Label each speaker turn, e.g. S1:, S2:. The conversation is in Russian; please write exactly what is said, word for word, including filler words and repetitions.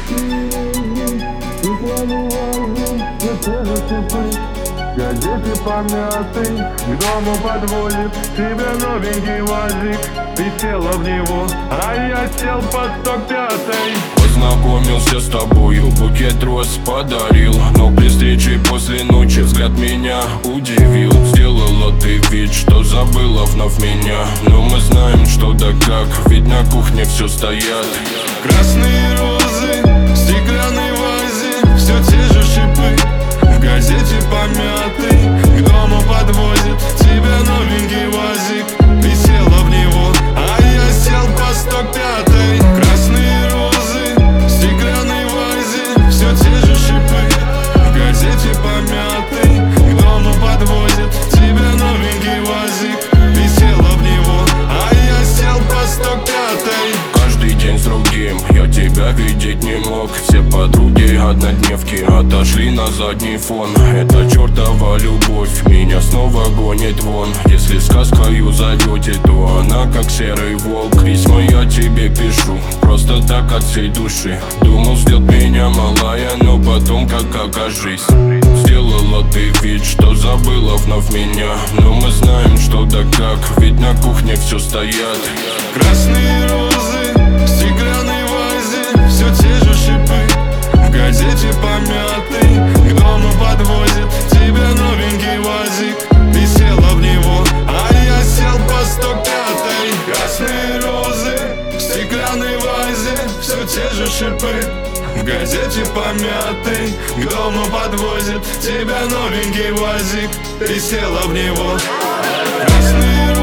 S1: Газете помятый, к дому подвозит тебя новенький УАЗик. Ты села в него, а я сел под сто пятый.
S2: Познакомился с тобою, букет роз подарил, но при встрече после ночи взгляд меня удивил. Сделала ты вид, что забыла вновь меня, но мы знаем, что да как, ведь на кухне все стоят.
S3: Красные розы в стеклянной вазе, все те же шипы. В газете помятый, к дому подвозит тебя новенький УАЗик. Ты села в него, а я сел по сто пятой. Красные розы в стеклянной вазе, все те же шипы. В газете помятый, к дому подвозит тебя новенький УАЗик. Ты села в него, а я сел по сто пятой.
S2: Каждый день с другим я тебя видеть не мог. Все подруги однодневки отошли на задний фон. Эта чертова любовь меня снова гонит вон. Если сказкою зовете, то она как серый волк. Письма я тебе пишу, просто так от всей души. Думал, ждет меня малая, но потом как окажись. Сделала ты вид, что забыла вновь меня, но мы знаем, что да как, ведь на кухне все стоят.
S3: Красные розы в стеклянной вазе, все те же шипы. В газете помятый, к дому подвозит тебя новенький УАЗик. Ты села в него, а я сел по сто пятой. Красные розы в стеклянной вазе, все те же шипы. В газете помятый, к дому подвозит тебя новенький УАЗик. Ты села в него. Красные